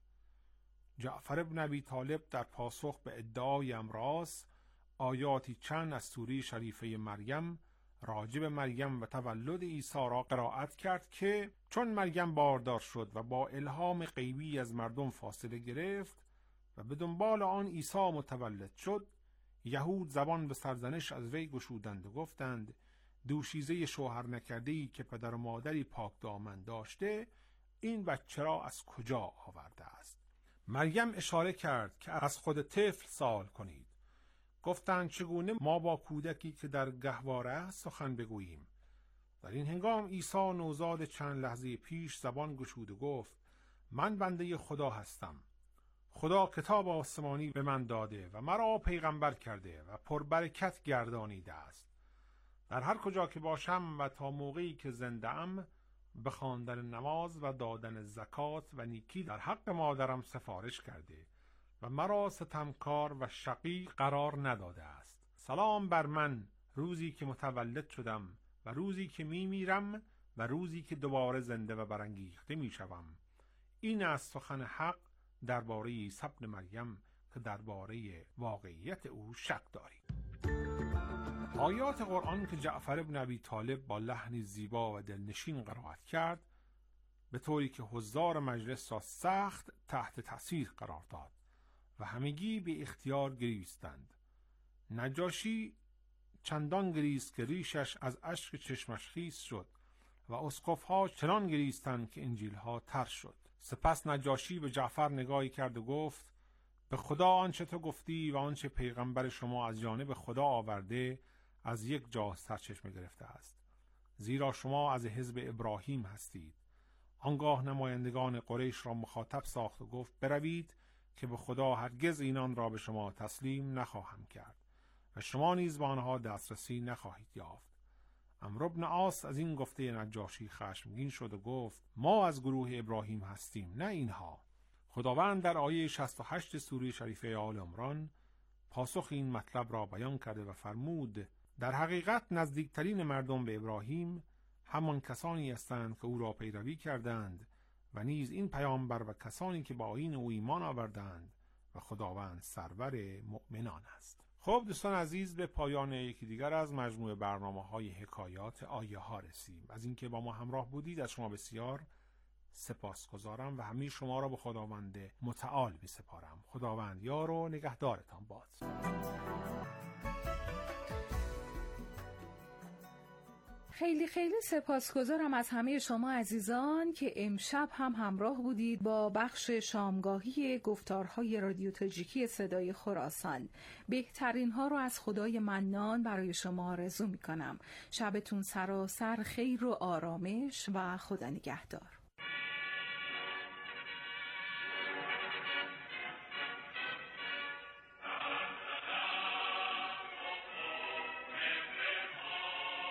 جعفر بن ابی طالب در پاسخ به ادعای امراس آیاتی چند از سوره شریفه مریم راجب مریم و تولد عیسی را قرائت کرد که چون مریم باردار شد و با الهام غیبی از مردم فاصله گرفت و به دنبال آن عیسی متولد شد، یهود زبان به سرزنش از وی گشودند و گفتند دوشیزه شوهر نکرده‌ای که پدر و مادری پاک دامن داشته این بچه را از کجا آورده است؟ مریم اشاره کرد که از خود طفل سوال کنید. گفتند چگونه ما با کودکی که در گهواره است سخن بگوییم؟ در این هنگام عیسی نوزاد چند لحظه پیش زبان گشود و گفت من بنده خدا هستم. خدا کتاب آسمانی به من داده و مرا پیغمبر کرده و پربرکت گردانیده است. در هر کجا که باشم و تا موقعی که زنده ام به خواندن نماز و دادن زکات و نیکی در حق مادرم سفارش کرده و مرا ستمکار و شقی قرار نداده است. سلام بر من روزی که متولد شدم و روزی که میمیرم و روزی که دوباره زنده و برانگیخته میشوم. این از سخن حق درباره عیسی ابن مریم که درباره واقعیت او شک داریم. آیات قرآن که جعفر بن ابی طالب با لحنی زیبا و دلنشین قرائت کرد به طوری که حضار مجلس را سخت تحت تأثیر قرار داد و همگی به اختیار گریستند. نجاشی چندان گریست که ریشش از اشک چشمش خیس شد و اسقف‌ها چنان گریستند که انجیل‌ها تر شد. سپس نجاشی به جعفر نگاهی کرد و گفت به خدا آنچه تو گفتی و آنچه پیغمبر شما از جانب خدا آورده از یک جا سرچشمه گرفته است، زیرا شما از حزب ابراهیم هستید. آنگاه نمایندگان قریش را مخاطب ساخت و گفت بروید که به خدا هرگز اینان را به شما تسلیم نخواهم کرد و شما نیز به آنها دسترسی نخواهید یافت. عمرو بن عاص از این گفته نجاشی خشمگین شد و گفت ما از گروه ابراهیم هستیم نه اینها. خداوند در آیه 68 سوره شریفه آل عمران پاسخ این مطلب را بیان کرده و فرمود در حقیقت نزدیکترین مردم به ابراهیم همان کسانی هستند که او را پیروی کردند و نیز این پیامبر و کسانی که با آیین او ایمان آوردند و خداوند سرور مؤمنان است. خب دوستان عزیز، به پایان یکی دیگر از مجموعه برنامه‌های حکایات آیه ها رسیم. از اینکه با ما همراه بودید از شما بسیار سپاسگزارم و همه شما را به خداوند متعال می‌سپارم. خداوند یار و نگهدارتان باد. خیلی خیلی سپاسگزارم از همه شما عزیزان که امشب هم همراه بودید با بخش شامگاهی گفتارهای رادیو تاجیکی صدای خراسان. بهترین ها رو از خدای منان برای شما آرزو می کنم. شبتون سراسر خیر و آرامش و خدا نگهدار.